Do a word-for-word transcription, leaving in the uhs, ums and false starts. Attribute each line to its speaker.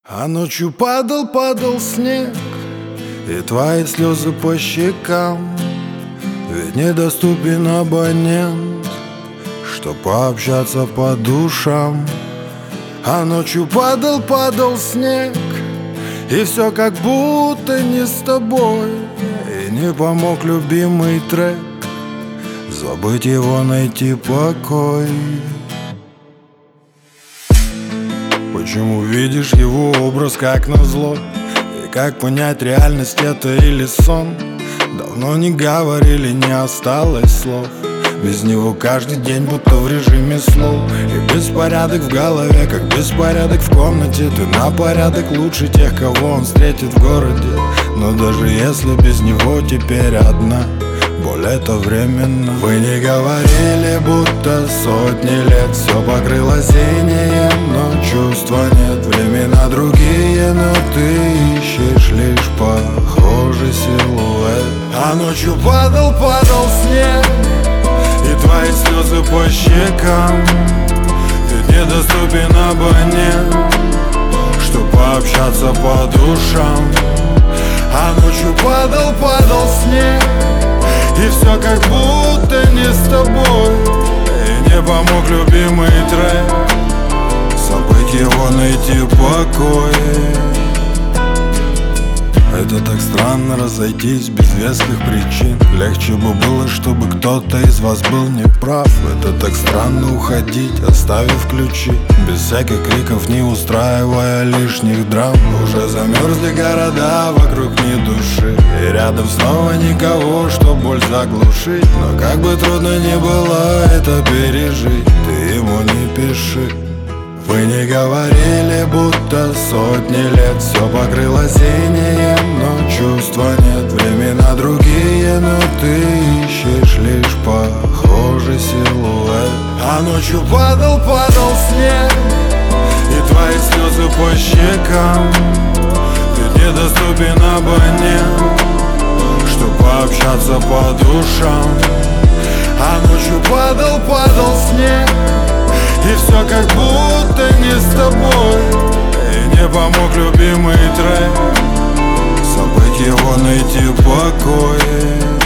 Speaker 1: А ночью падал, падал снег, и твои слезы по щекам. Ведь недоступен абонент, чтоб пообщаться по душам. А ночью падал, падал снег, и все как будто не с тобой. И не помог любимый трек, забыть его, найти покой. Почему видишь его образ как назло? И как понять, реальность это или сон? Давно не говорили, не осталось слов. Без него каждый день будто в режиме слов. И беспорядок в голове, как беспорядок в комнате. Ты на порядок лучше тех, кого он встретит в городе. Но даже если без него теперь одна, боль это временно. Вы не говорили, будто сотни лет все покрыло синим, но чувства нет. Времена другие, но ты ищешь лишь похожий силуэт. А ночью падал, падал снег, и твои слезы по щекам. Ведь недоступен абонент, чтоб пообщаться по душам. А ночью падал, падал снег, и все как будто не с тобой. И не помог любимый трек, забыть его, найти покой. Это так странно разойтись без веских причин. Легче бы было, чтобы кто-то из вас был неправ. Это так странно уходить, оставив ключи, без всяких криков, не устраивая лишних драм. Уже замерзли города, вокруг ни души, и рядом снова никого, чтоб боль заглушить. Но как бы трудно ни было это пережить, ты ему не пиши. Вы не говорили, будто сотни лет все покрыло синим, но чувства нет. Времена другие, но ты ищешь лишь похожий силуэт. А ночью падал, падал снег, и твои слезы по щекам. Ведь недоступен абонент, чтоб пообщаться по душам. А ночью падал, падал снег, и все как будто не с тобой. И не помог любимый трек, забыть его, найти покой.